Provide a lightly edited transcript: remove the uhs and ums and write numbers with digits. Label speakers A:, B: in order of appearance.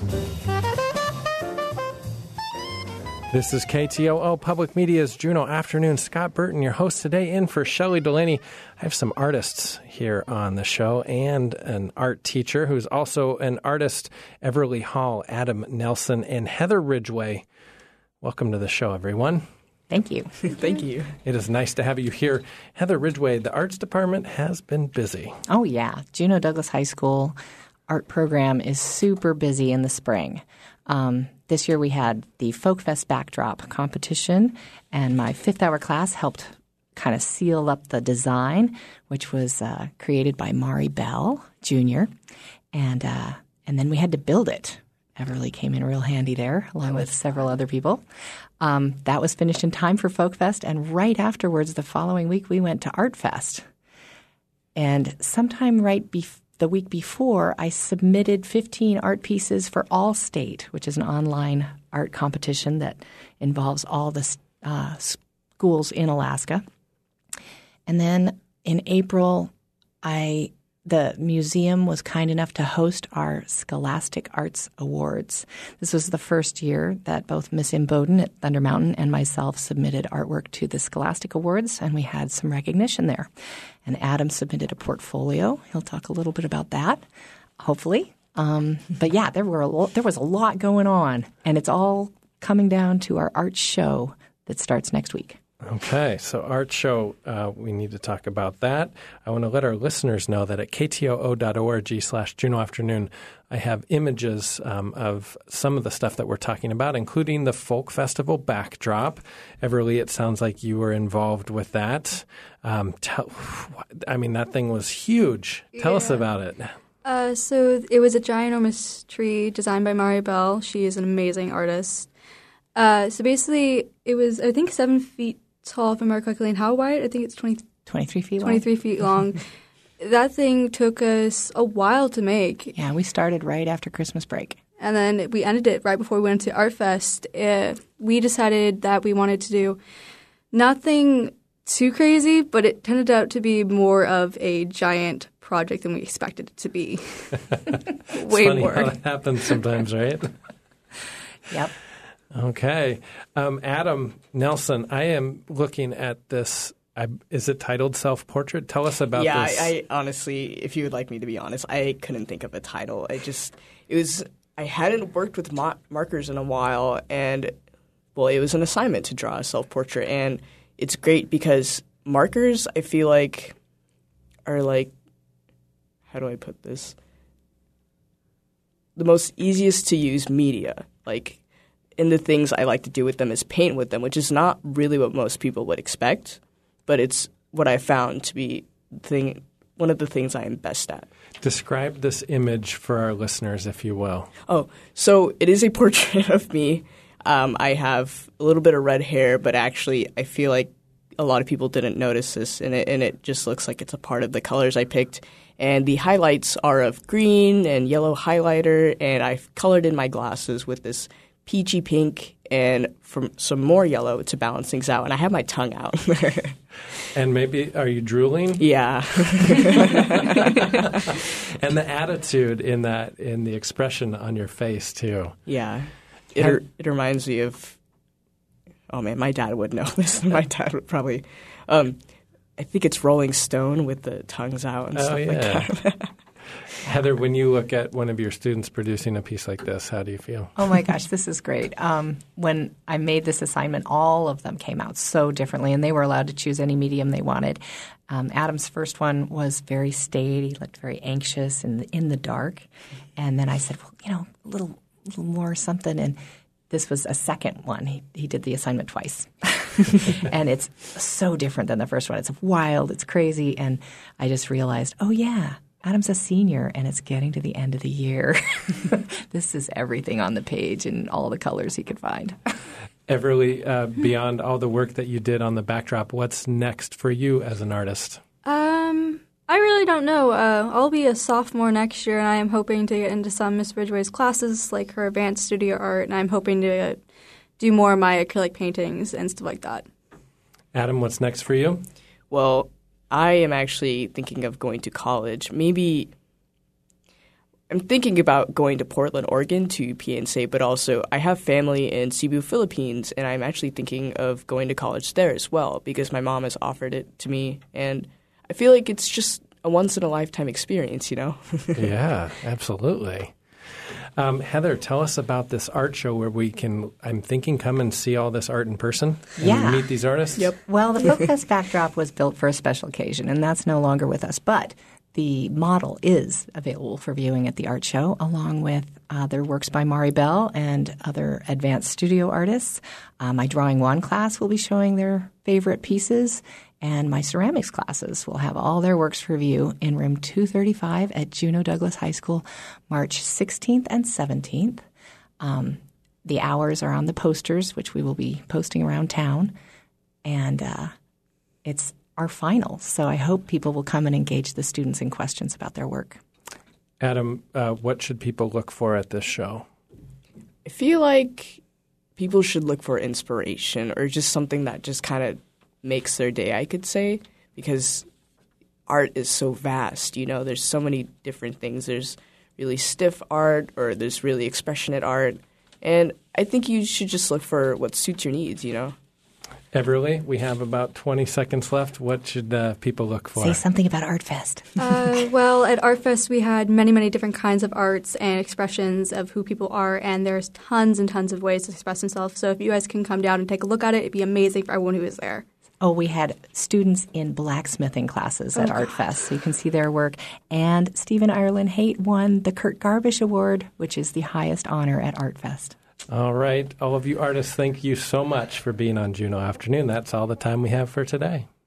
A: This is KTOO Public Media's Juneau Afternoon. Scott Burton, your host today, in for Shelley Delaney. I have some artists here on the show and an art teacher who's also an artist, Everly Hall, Adam Nelson, and Heather Ridgway. Welcome to the show, everyone.
B: Thank you.
C: Thank you.
A: It is nice to have you here. Heather Ridgway, the arts department has been busy.
B: Oh, yeah. Juneau Douglas High School art program is super busy in the spring. This year we had the Folk Fest backdrop competition, and my fifth hour class helped kind of seal up the design, which was created by Mari Bell, Jr., and then we had to build it. Everly came in real handy there, along with several other people. That was finished in time for Folk Fest, and right afterwards, the following week, we went to Art Fest. And sometime the week before, I submitted 15 art pieces for All State, which is an online art competition that involves all the schools in Alaska. And then in April, the museum was kind enough to host our Scholastic Arts Awards. This was the first year that both Miss Imboden at Thunder Mountain and myself submitted artwork to the Scholastic Awards, and we had some recognition there. And Adam submitted a portfolio. He'll talk a little bit about that, hopefully. But yeah, there was a lot going on, and it's all coming down to our art show that starts next week.
A: Okay, so art show, we need to talk about that. I want to let our listeners know that at ktoo.org/Juneau Afternoon, I have images of some of the stuff that we're talking about, including the Folk Festival backdrop. Everly, it sounds like you were involved with that. That thing was huge. Tell us about it.
D: So it was a ginormous tree designed by Mari Bell. She is an amazing artist. So basically, it was, I think, 7 feet tall, if I'm calculating. How wide? I think it's
B: 23 feet long.
D: 23 feet long. That thing took us a while to make.
B: Yeah, we started right after Christmas break.
D: And then we ended it right before we went to Art Fest. We decided that we wanted to do nothing too crazy, but it turned out to be more of a giant project than we expected it to be. Way
A: funny
D: more.
A: How that happens sometimes, right?
B: Yep.
A: Okay. Adam Nelson, I am looking at this. Is it titled Self-Portrait? Tell us about this.
C: Yeah, I honestly, if you would like me to be honest, I couldn't think of a title. I hadn't worked with markers in a while, and, well, it was an assignment to draw a self-portrait. And it's great because markers, I feel like, are like, how do I put this? The most easiest to use media. Like, and the things I like to do with them is paint with them, which is not really what most people would expect, but it's what I found to be one of the things I am best at.
A: Describe this image for our listeners, if you will.
C: Oh, so it is a portrait of me. I have a little bit of red hair, but actually I feel like a lot of people didn't notice this, and it just looks like it's a part of the colors I picked. And the highlights are of green and yellow highlighter, and I've colored in my glasses with this peachy pink and from some more yellow to balance things out. And I have my tongue out.
A: And maybe, are you drooling?
C: Yeah.
A: And the attitude in the expression on your face, too.
C: Yeah. It reminds me of, oh man, my dad would know this. My dad would probably, I think it's Rolling Stone with the tongues out and stuff like that.
A: Heather, when you look at one of your students producing a piece like this, how do you feel?
B: Oh, my gosh, this is great. When I made this assignment, all of them came out so differently, and they were allowed to choose any medium they wanted. Adam's first one was very staid. He looked very anxious and in the dark. And then I said, well, a little more something. And this was a second one. He did the assignment twice. And it's so different than the first one. It's wild. It's crazy. And I just realized, oh, yeah. Adam's a senior, and it's getting to the end of the year. This is everything on the page and all the colors he could find.
A: Everly, beyond all the work that you did on the backdrop, what's next for you as an artist?
D: I really don't know. I'll be a sophomore next year, and I am hoping to get into some Miss Ridgway's classes, like her advanced studio art, and I'm hoping to do more of my acrylic paintings and stuff like that.
A: Adam, what's next for you?
C: Well, I am actually thinking of going to college. Maybe I'm thinking about going to Portland, Oregon to PNC, but also I have family in Cebu, Philippines, and I'm actually thinking of going to college there as well because my mom has offered it to me, and I feel like it's just a once-in-a-lifetime experience, you know?
A: Yeah, absolutely. Heather, tell us about this art show where we can, I'm thinking, come and see all this art in person and meet these artists.
C: Yep.
B: Well, the Folk Fest backdrop was built for a special occasion, and that's no longer with us. But the model is available for viewing at the art show, along with other works by Mari Bell and other advanced studio artists. My Drawing One class will be showing their favorite pieces, and my ceramics classes will have all their works for view in room 235 at Juneau Douglas High School, March 16th and 17th. The hours are on the posters, which we will be posting around town, and it's our finals. So I hope people will come and engage the students in questions about their work.
A: Adam, what should people look for at this show?
C: I feel like people should look for inspiration or just something that just kind of makes their day, I could say, because art is so vast, you know. There's so many different things. There's really stiff art or there's really expressionate art. And I think you should just look for what suits your needs, you know.
A: Everly, we have about 20 seconds left. What should people look for?
B: Say something about Art Fest.
D: Well, at Art Fest, we had many, many different kinds of arts and expressions of who people are, and there's tons and tons of ways to express themselves. So if you guys can come down and take a look at it, it'd be amazing for everyone who is there.
B: Oh, we had students in blacksmithing classes at Art Fest, so you can see their work. And Stephen Ireland Haight won the Kurt Garbish Award, which is the highest honor at Art Fest.
A: All right. All of you artists, thank you so much for being on Juneau Afternoon. That's all the time we have for today.